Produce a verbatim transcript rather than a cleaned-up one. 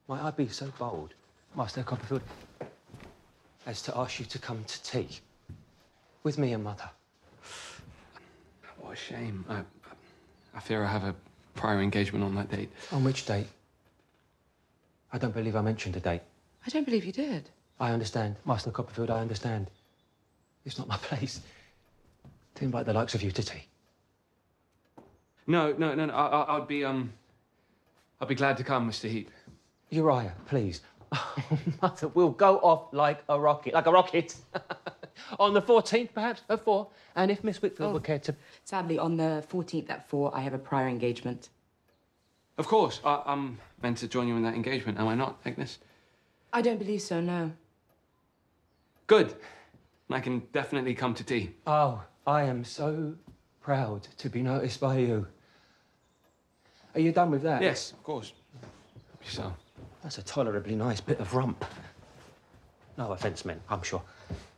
might I be so bold, Master Copperfield, as to ask you to come to tea with me and Mother? What a shame. I, I fear I have a prior engagement on that date. On which date? I don't believe I mentioned a date. I don't believe you did. I understand, Master Copperfield, I understand. It's not my place to invite the likes of you to tea. No, no, no, no. I, I, I'd be, um... I'd be glad to come, Mister Heap. Uriah, please. Oh, Mother, we'll go off like a rocket. Like a rocket. On the fourteenth, perhaps, at four. And if Miss Whitfield Oh, would care to... Sadly, on the fourteenth at four, I have a prior engagement. Of course. I, I'm meant to join you in that engagement, am I not, Agnes? I don't believe so, no. Good. I can definitely come to tea. Oh, I am so proud to be noticed by you. Are you done with that? Yes, of course. Hope so. That's a tolerably nice bit of rump. No offence meant, I'm sure.